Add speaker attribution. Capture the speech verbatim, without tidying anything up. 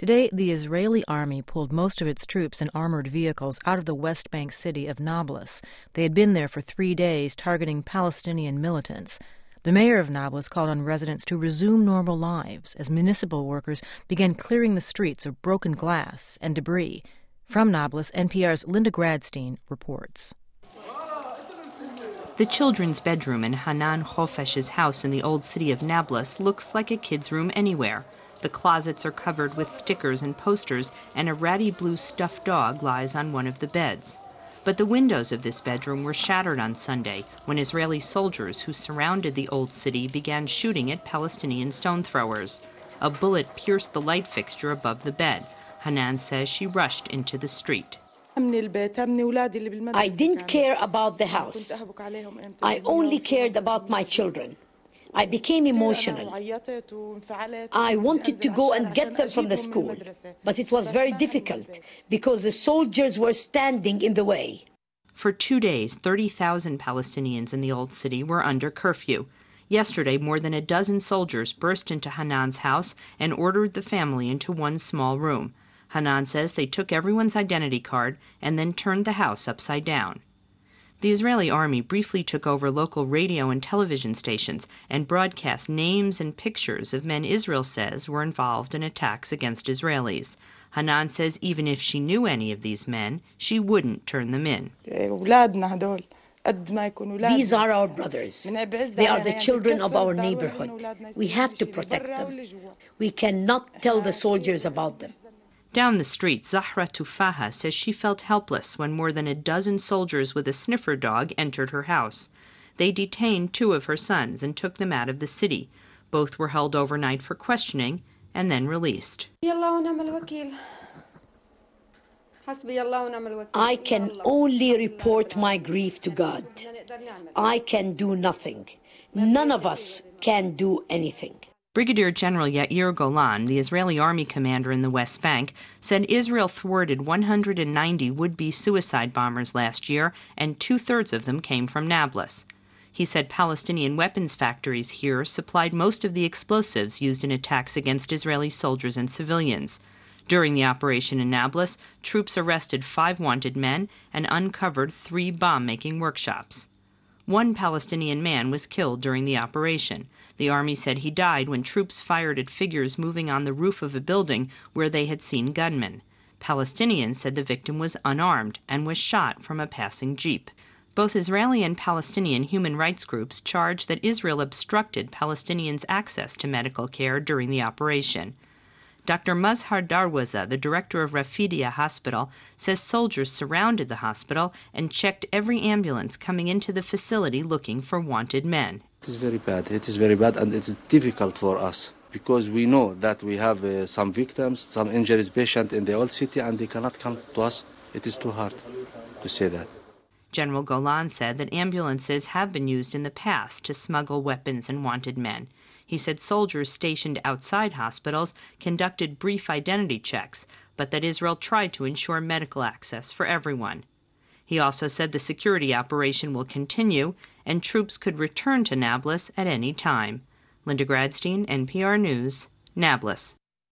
Speaker 1: Today, the Israeli army pulled most of its troops and armored vehicles out of the West Bank city of Nablus. They had been there for three days, targeting Palestinian militants. The mayor of Nablus called on residents to resume normal lives as municipal workers began clearing the streets of broken glass and debris. From Nablus, N P R's Linda Gradstein reports.
Speaker 2: The children's bedroom in Hanan Khofesh's house in the old city of Nablus looks like a kid's room anywhere. The closets are covered with stickers and posters, and a ratty blue stuffed dog lies on one of the beds. But the windows of this bedroom were shattered on Sunday when Israeli soldiers who surrounded the old city began shooting at Palestinian stone throwers. A bullet pierced the light fixture above the bed. Hanan says she rushed into the street.
Speaker 3: I didn't care about the house. I only cared about my children. I became emotional. I wanted to go and get them from the school, but it was very difficult because the soldiers were standing in the way.
Speaker 2: For two days, thirty thousand Palestinians in the old city were under curfew. Yesterday, more than a dozen soldiers burst into Hanan's house and ordered the family into one small room. Hanan says they took everyone's identity card and then turned the house upside down. The Israeli army briefly took over local radio and television stations and broadcast names and pictures of men Israel says were involved in attacks against Israelis. Hanan says even if she knew any of these men, she wouldn't turn them in.
Speaker 3: These are our brothers. They are the children of our neighborhood. We have to protect them. We cannot tell the soldiers about them.
Speaker 2: Down the street, Zahra Tufaha says she felt helpless when more than a dozen soldiers with a sniffer dog entered her house. They detained two of her sons and took them out of the city. Both were held overnight for questioning and then released.
Speaker 3: I can only report my grief to God. I can do nothing. None of us can do anything.
Speaker 2: Brigadier General Yair Golan, the Israeli army commander in the West Bank, said Israel thwarted one hundred ninety would-be suicide bombers last year, and two-thirds of them came from Nablus. He said Palestinian weapons factories here supplied most of the explosives used in attacks against Israeli soldiers and civilians. During the operation in Nablus, troops arrested five wanted men and uncovered three bomb-making workshops. One Palestinian man was killed during the operation. The army said he died when troops fired at figures moving on the roof of a building where they had seen gunmen. Palestinians said the victim was unarmed and was shot from a passing jeep. Both Israeli and Palestinian human rights groups charged that Israel obstructed Palestinians' access to medical care during the operation. Doctor Mazhar Darwaza, the director of Rafidia Hospital, says soldiers surrounded the hospital and checked every ambulance coming into the facility looking for wanted men.
Speaker 4: It is very bad. It is very bad, and it's difficult for us because we know that we have uh, some victims, some injured patients in the old city, and they cannot come to us. It is too hard to say that.
Speaker 2: General Golan said that ambulances have been used in the past to smuggle weapons and wanted men. He said soldiers stationed outside hospitals conducted brief identity checks, but that Israel tried to ensure medical access for everyone. He also said the security operation will continue and troops could return to Nablus at any time. Linda Gradstein, N P R News, Nablus.